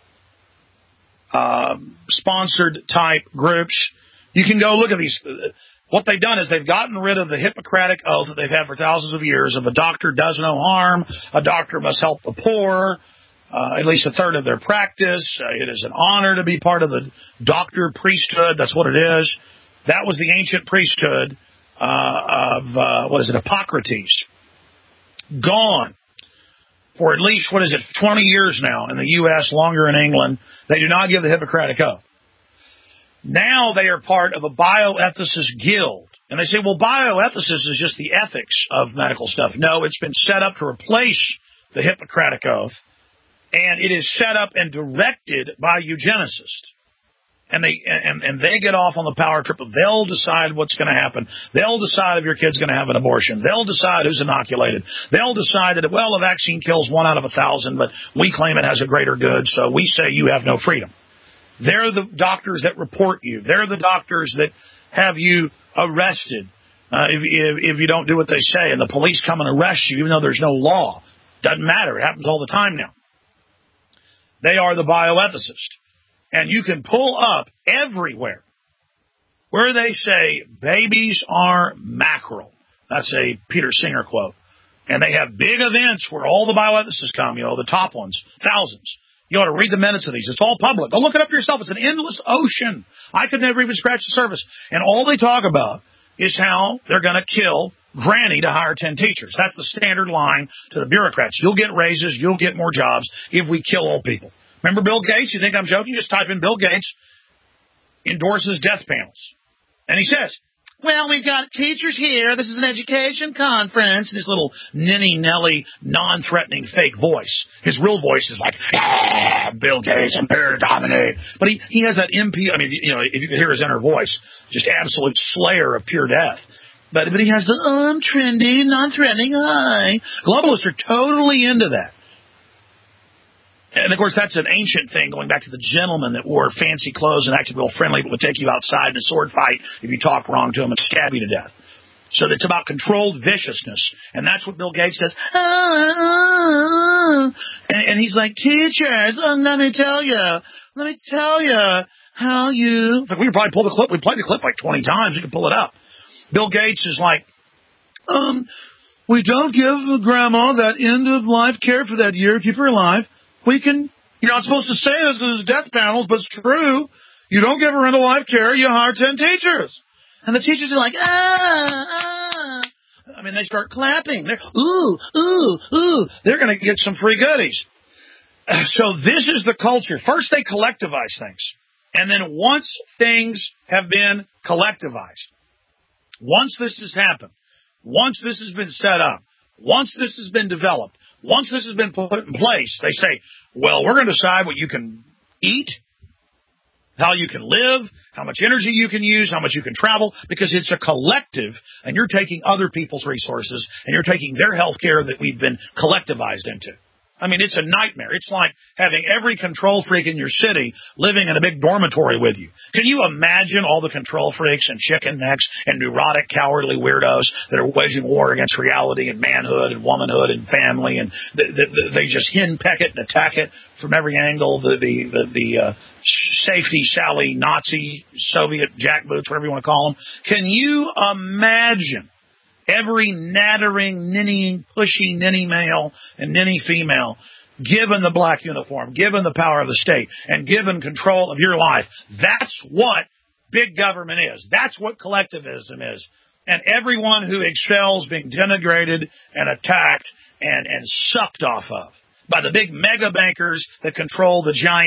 sponsored type groups. You can go look at these. What they've done is they've gotten rid of the Hippocratic oath that they've had for thousands of years of a doctor does no harm, a doctor must help the poor, at least a third of their practice. It is an honor to be part of the doctor priesthood. That's what it is. That was the ancient priesthood of Hippocrates. Gone. For at least, 20 years now in the U.S., longer in England. They do not give the Hippocratic oath. Now they are part of a bioethicist guild. And they say, well, bioethicist is just the ethics of medical stuff. No, it's been set up to replace the Hippocratic oath. And it is set up and directed by eugenicists. And they get off on the power trip. They'll decide what's going to happen. They'll decide if your kid's going to have an abortion. They'll decide who's inoculated. They'll decide that, a vaccine kills 1 out of 1,000, but we claim it has a greater good, so we say you have no freedom. They're the doctors that report you. They're the doctors that have you arrested if you don't do what they say, and the police come and arrest you even though there's no law. Doesn't matter. It happens all the time now. They are the bioethicists. And you can pull up everywhere where they say babies are mackerel. That's a Peter Singer quote. And they have big events where all the bioethicists come, the top ones, thousands. You ought to read the minutes of these. It's all public. Go look it up yourself. It's an endless ocean. I could never even scratch the surface. And all they talk about is how they're going to kill Granny to hire 10 teachers. That's the standard line to the bureaucrats. You'll get raises. You'll get more jobs if we kill old people. Remember Bill Gates? You think I'm joking? Just type in Bill Gates endorses death panels. And he says, well, we've got teachers here. This is an education conference. And his little ninny-nelly, non-threatening fake voice. His real voice is like, Bill Gates, I'm here to dominate. But he has that if you could hear his inner voice, just absolute slayer of pure death. But he has the trendy, non-threatening, hi. Globalists are totally into that. And, of course, that's an ancient thing, going back to the gentleman that wore fancy clothes and acted real friendly but would take you outside in a sword fight if you talked wrong to him and stab you to death. So it's about controlled viciousness. And that's what Bill Gates does. And he's like, teachers, let me tell you how you... In fact, we could probably pull the clip. We played the clip like 20 times. We could pull it up. Bill Gates is like, we don't give Grandma that end-of-life care for that year, keep her alive. You're not supposed to say this because it's death panels, but it's true. You don't give her end-of-life care, you hire 10 teachers. And the teachers are like, they start clapping. They're, ooh. They're going to get some free goodies. So this is the culture. First, they collectivize things. And then once things have been collectivized, once this has happened, once this has been set up, once this has been developed, once this has been put in place, they say, well, we're going to decide what you can eat, how you can live, how much energy you can use, how much you can travel, because it's a collective, and you're taking other people's resources, and you're taking their health care that we've been collectivized into. It's a nightmare. It's like having every control freak in your city living in a big dormitory with you. Can you imagine all the control freaks and chicken necks and neurotic, cowardly weirdos that are waging war against reality and manhood and womanhood and family, and they just henpeck it and attack it from every angle, the safety Sally Nazi Soviet jackboots, whatever you want to call them. Can you imagine every nattering, ninny, pushy ninny male and ninny female, given the black uniform, given the power of the state, and given control of your life? That's what big government is. That's what collectivism is. And everyone who excels being denigrated and attacked and sucked off of by the big mega bankers that control the giant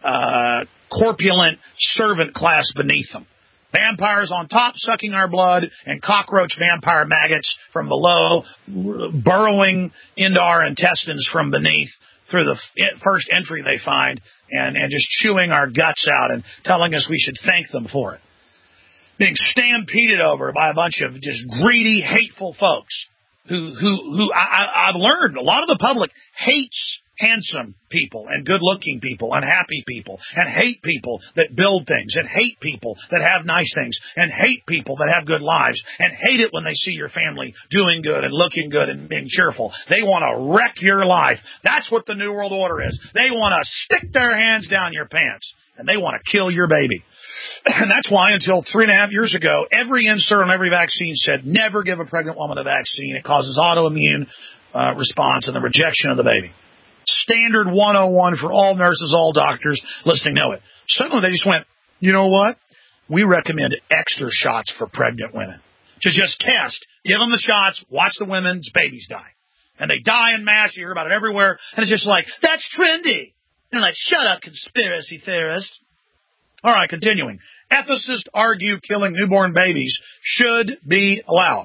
corpulent servant class beneath them. Vampires on top sucking our blood, and cockroach vampire maggots from below burrowing into our intestines from beneath through the first entry they find and just chewing our guts out and telling us we should thank them for it. Being stampeded over by a bunch of just greedy, hateful folks who I've learned a lot of the public hates handsome people and good-looking people and happy people and hate people that build things and hate people that have nice things and hate people that have good lives and hate it when they see your family doing good and looking good and being cheerful. They want to wreck your life. That's what the New World Order is. They want to stick their hands down your pants and they want to kill your baby. And that's why until 3.5 years ago, every insert on every vaccine said never give a pregnant woman a vaccine. It causes autoimmune response and the rejection of the baby. Standard 101 for all nurses, all doctors listening know it. Suddenly they just went, you know what? We recommend extra shots for pregnant women. To just test, give them the shots, watch the women's babies die. And they die en masse. You hear about it everywhere. And it's just like, that's trendy. And they're like, shut up, conspiracy theorist. All right, continuing. Ethicists argue killing newborn babies should be allowed.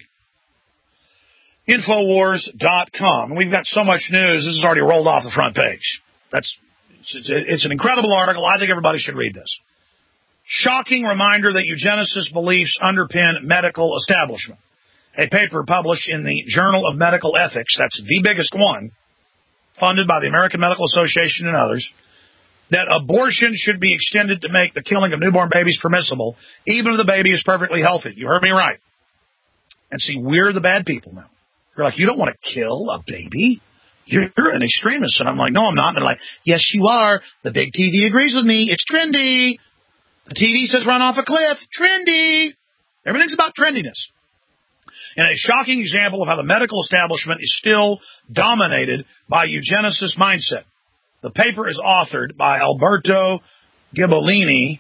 Infowars.com. We've got so much news, this is already rolled off the front page. It's an incredible article. I think everybody should read this. Shocking reminder that eugenicist beliefs underpin medical establishment. A paper published in the Journal of Medical Ethics, that's the biggest one, funded by the American Medical Association and others, that abortion should be extended to make the killing of newborn babies permissible, even if the baby is perfectly healthy. You heard me right. And see, we're the bad people now. You're like, you don't want to kill a baby? You're an extremist. And I'm like, no, I'm not. And they're like, yes, you are. The big TV agrees with me. It's trendy. The TV says run off a cliff. Trendy. Everything's about trendiness. And a shocking example of how the medical establishment is still dominated by eugenicist mindset. The paper is authored by Alberto Gibolini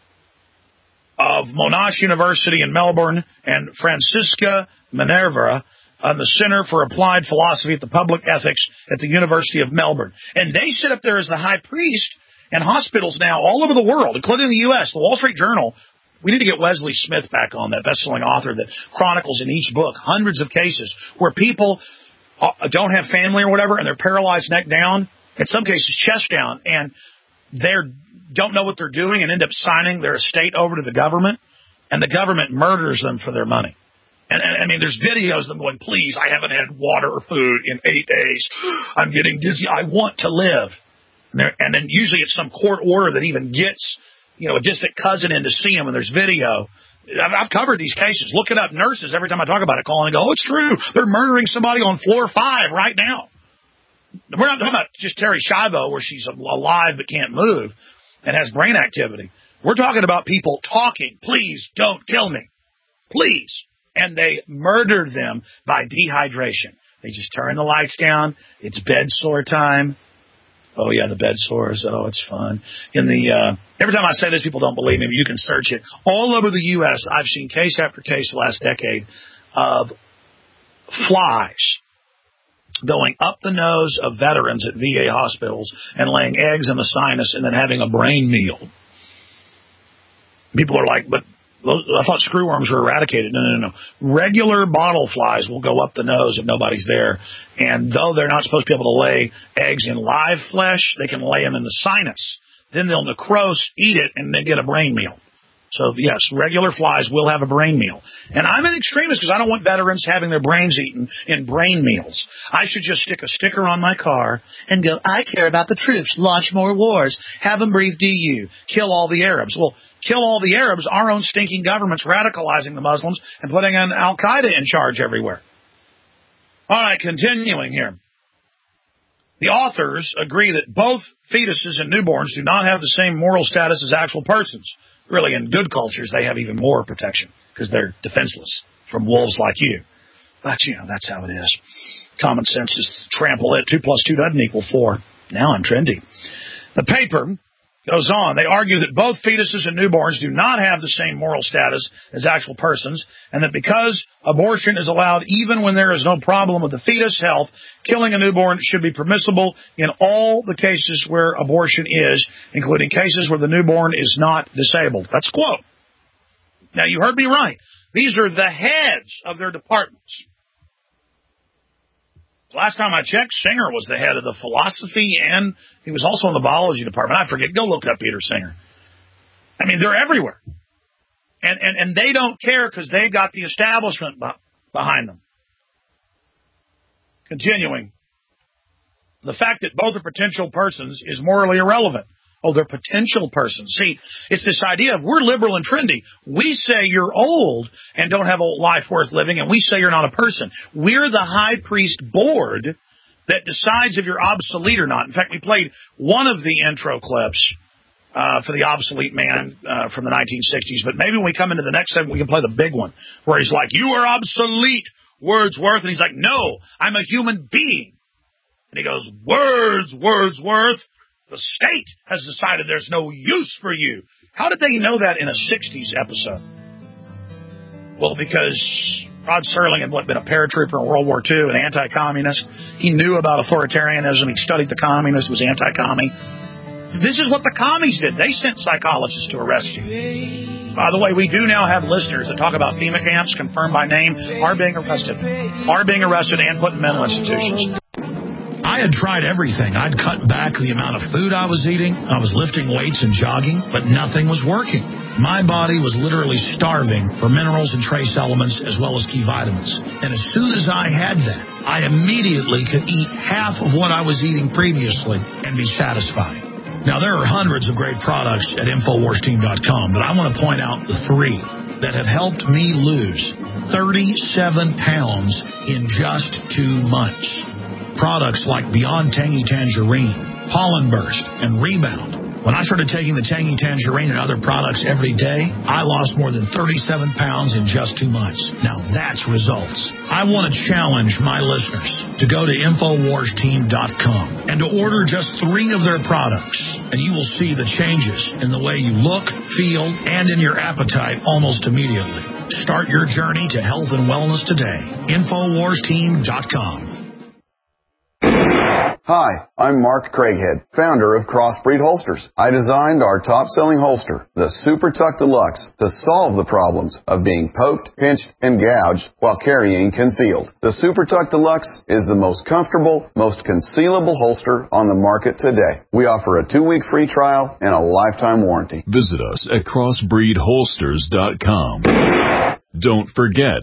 of Monash University in Melbourne and Francisca Minerva on the Center for Applied Philosophy at the Public Ethics at the University of Melbourne. And they sit up there as the high priest in hospitals now all over the world, including the U.S. The Wall Street Journal, we need to get Wesley Smith back on, that best-selling author that chronicles in each book hundreds of cases where people don't have family or whatever and they're paralyzed neck down, in some cases chest down, and they don't know what they're doing and end up signing their estate over to the government, and the government murders them for their money. And I mean, there's videos of them going, please, I haven't had water or food in 8 days. I'm getting dizzy. I want to live. And then usually it's some court order that even gets, a distant cousin in to see them, and there's video. I've covered these cases. Look it up. Nurses, every time I talk about it, call and go, oh, it's true. They're murdering somebody on floor 5 right now. We're not talking about just Terry Schiavo where she's alive but can't move and has brain activity. We're talking about people talking, please don't kill me. Please. And they murdered them by dehydration. They just turn the lights down. It's bed sore time. Oh, yeah, the bed sores. Oh, it's fun. Every time I say this, people don't believe me, but you can search it. All over the U.S., I've seen case after case the last decade of flies going up the nose of veterans at VA hospitals and laying eggs in the sinus and then having a brain meal. People are like, but I thought screwworms were eradicated. No. Regular bottle flies will go up the nose if nobody's there. And though they're not supposed to be able to lay eggs in live flesh, they can lay them in the sinus. Then they'll necrose, eat it, and they get a brain meal. So, yes, regular flies will have a brain meal. And I'm an extremist because I don't want veterans having their brains eaten in brain meals. I should just stick a sticker on my car and go, I care about the troops, launch more wars, have them breathe DU, kill all the Arabs. Well, kill all the Arabs, our own stinking government's radicalizing the Muslims and putting an Al-Qaeda in charge everywhere. All right, continuing here. The authors agree that both fetuses and newborns do not have the same moral status as actual persons. Really, in good cultures, they have even more protection because they're defenseless from wolves like you. But, that's how it is. Common sense is trample it. 2 + 2 doesn't equal 4. Now I'm trendy. The paper Goes on. They argue that both fetuses and newborns do not have the same moral status as actual persons, and that because abortion is allowed even when there is no problem with the fetus health, killing a newborn should be permissible in all the cases where abortion is, including cases where the newborn is not disabled. That's a quote. Now, you heard me right. These are the heads of their departments. Last time I checked, Singer was the head of the philosophy, and he was also in the biology department. I forget. Go look up Peter Singer. I mean, they're everywhere. And they don't care because they've got the establishment behind them. Continuing. The fact that both are potential persons is morally irrelevant. Oh, they're potential persons. See, it's this idea of we're liberal and trendy. We say you're old and don't have a life worth living, and we say you're not a person. We're the high priest board that decides if you're obsolete or not. In fact, we played one of the intro clips for the obsolete man from the 1960s, but maybe when we come into the next segment, we can play the big one where he's like, you are obsolete, Wordsworth. And he's like, no, I'm a human being. And he goes, Wordsworth. The state has decided there's no use for you. How did they know that in a 60s episode? Well, because Rod Serling had been a paratrooper in World War II, an anti-communist. He knew about authoritarianism. He studied the communists, was anti-commie. This is what the commies did. They sent psychologists to arrest you. By the way, we do now have listeners that talk about FEMA camps, confirmed by name, are being arrested and put in mental institutions. I had tried everything. I'd cut back the amount of food I was eating. I was lifting weights and jogging, but nothing was working. My body was literally starving for minerals and trace elements as well as key vitamins. And as soon as I had that, I immediately could eat half of what I was eating previously and be satisfied. Now, there are hundreds of great products at InfoWarsTeam.com, but I want to point out the 3 that have helped me lose 37 pounds in just 2 months. Products like Beyond Tangy Tangerine, Pollen Burst, and Rebound. When I started taking the Tangy Tangerine and other products every day, I lost more than 37 pounds in just 2 months. Now that's results. I want to challenge my listeners to go to InfoWarsTeam.com and to order just 3 of their products, and you will see the changes in the way you look, feel, and in your appetite almost immediately. Start your journey to health and wellness today. InfoWarsTeam.com. Hi, I'm Mark Craighead, founder of Crossbreed Holsters. I designed our top-selling holster, the Super Tuck Deluxe, to solve the problems of being poked, pinched, and gouged while carrying concealed. The Super Tuck Deluxe is the most comfortable, most concealable holster on the market today. We offer a 2-week free trial and a lifetime warranty. Visit us at crossbreedholsters.com. Don't forget,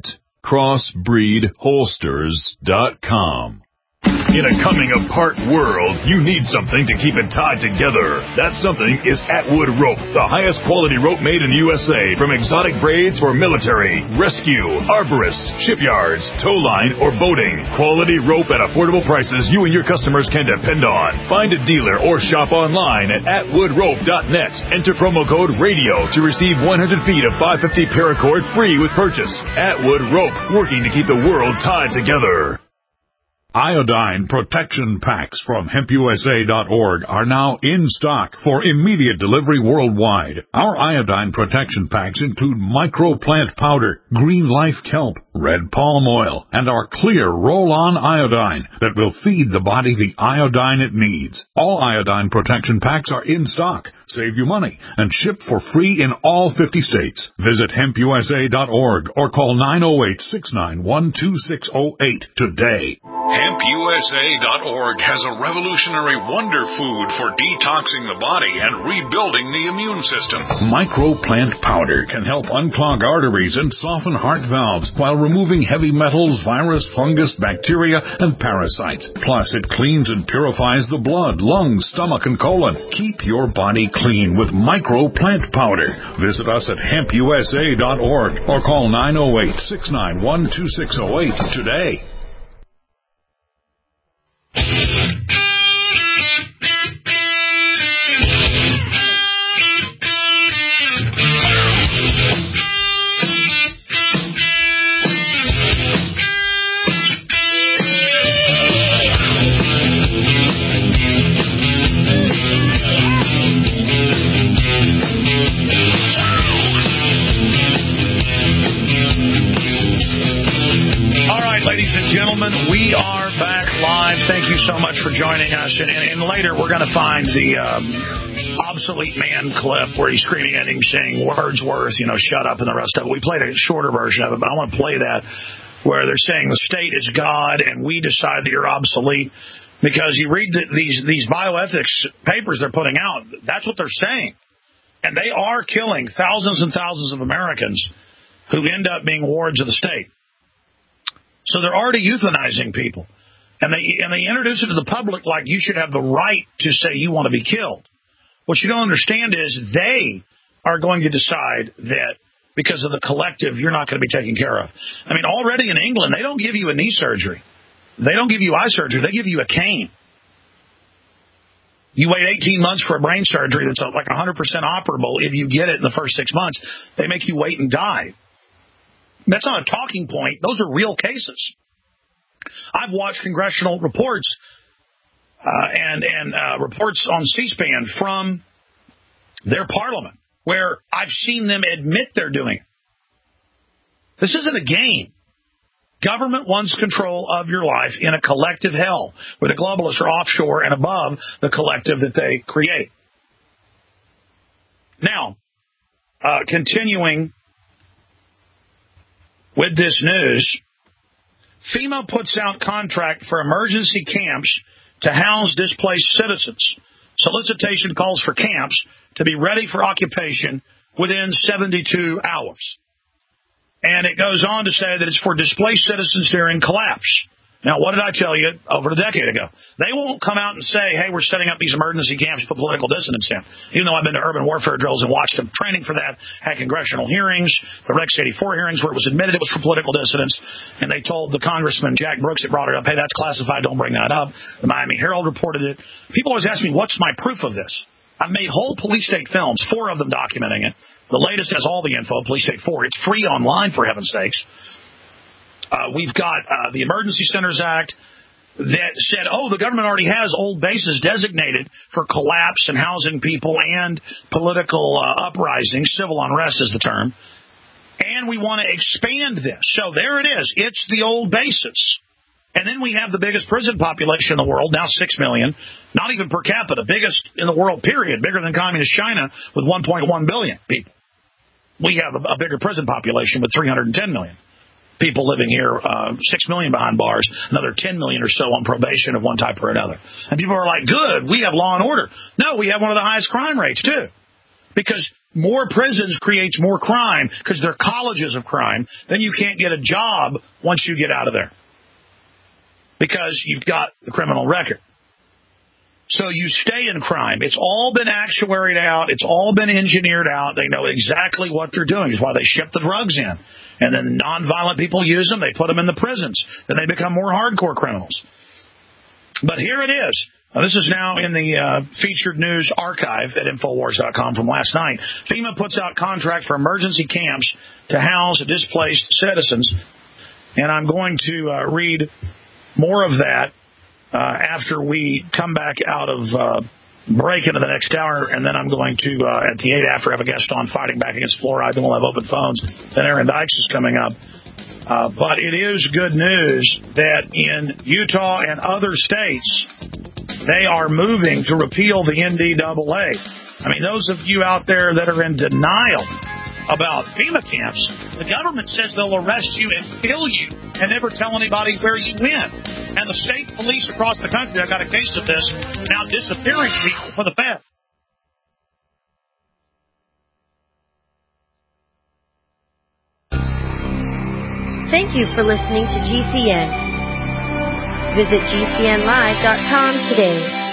crossbreedholsters.com. In a coming-apart world, you need something to keep it tied together. That something is Atwood Rope, the highest quality rope made in the USA, from exotic braids for military, rescue, arborists, shipyards, tow line, or boating. Quality rope at affordable prices you and your customers can depend on. Find a dealer or shop online at atwoodrope.net. Enter promo code RADIO to receive 100 feet of 550 paracord free with purchase. Atwood Rope, working to keep the world tied together. Iodine protection packs from HempUSA.org are now in stock for immediate delivery worldwide. Our iodine protection packs include microplant powder, green life kelp, red palm oil, and our clear roll-on iodine that will feed the body the iodine it needs. All iodine protection packs are in stock, save you money, and ship for free in all 50 states. Visit HempUSA.org or call 908-691-2608 today. HempUSA.org has a revolutionary wonder food for detoxing the body and rebuilding the immune system. Microplant powder can help unclog arteries and soften heart valves while removing heavy metals, virus, fungus, bacteria, and parasites. Plus, it cleans and purifies the blood, lungs, stomach, and colon. Keep your body clean with Microplant powder. Visit us at HempUSA.org or call 908-691-2608 today. Ladies and gentlemen, we are back live. Thank you so much for joining us. And later we're going to find the obsolete man clip where he's screaming at him saying Wordsworth, shut up and the rest of it. We played a shorter version of it, but I want to play that where they're saying the state is God and we decide that you're obsolete. Because you read these bioethics papers they're putting out, that's what they're saying. And they are killing thousands and thousands of Americans who end up being wards of the state. So they're already euthanizing people. And they introduce it to the public like you should have the right to say you want to be killed. What you don't understand is they are going to decide that because of the collective, you're not going to be taken care of. I mean, already in England, they don't give you a knee surgery. They don't give you eye surgery. They give you a cane. You wait 18 months for a brain surgery that's like 100% operable. If you get it in the first 6 months, they make you wait and die. That's not a talking point. Those are real cases. I've watched congressional reports and reports on C-SPAN from their parliament where I've seen them admit they're doing it. This isn't a game. Government wants control of your life in a collective hell where the globalists are offshore and above the collective that they create. Now, continuing with this news, FEMA puts out contract for emergency camps to house displaced citizens. Solicitation calls for camps to be ready for occupation within 72 hours. And it goes on to say that it's for displaced citizens during collapse. Now, what did I tell you over a decade ago? They won't come out and say, hey, we're setting up these emergency camps to put political dissidents in. Even though I've been to urban warfare drills and watched them training for that, had congressional hearings, the Rex 84 hearings where it was admitted it was for political dissidents, and they told the Congressman Jack Brooks that brought it up, hey, that's classified, don't bring that up. The Miami Herald reported it. People always ask me, what's my proof of this? I've made whole police state films, 4 of them documenting it. The latest has all the info, Police State 4. It's free online, for heaven's sakes. We've got the Emergency Centers Act that said, the government already has old bases designated for collapse and housing people and political uprising. Civil unrest is the term. And we want to expand this. So there it is. It's the old bases. And then we have the biggest prison population in the world, now 6 million, not even per capita, biggest in the world, period, bigger than communist China with 1.1 billion people. We have a bigger prison population with 310 million people living here, 6 million behind bars, another 10 million or so on probation of one type or another. And people are like, good, we have law and order. No, we have one of the highest crime rates, too, because more prisons creates more crime because they're colleges of crime. Then you can't get a job once you get out of there, because you've got the criminal record. So you stay in crime. It's all been actuaried out. It's all been engineered out. They know exactly what they're doing. It's why they ship the drugs in. And then nonviolent people use them. They put them in the prisons. Then they become more hardcore criminals. But here it is. Now, this is now in the featured news archive at Infowars.com from last night. FEMA puts out contract for emergency camps to house displaced citizens. And I'm going to read more of that after we come back out of break into the next hour, and then I'm going to, at the 8 after, have a guest on fighting back against fluoride. Then we'll have open phones. Then Aaron Dykes is coming up. But it is good news that in Utah and other states, they are moving to repeal the NDAA. I mean, those of you out there that are in denial about FEMA camps, the government says they'll arrest you and kill you and never tell anybody where you went. And the state police across the country, I've got a case of this, now disappearing people for the Fed. Thank you for listening to GCN. Visit GCNlive.com today.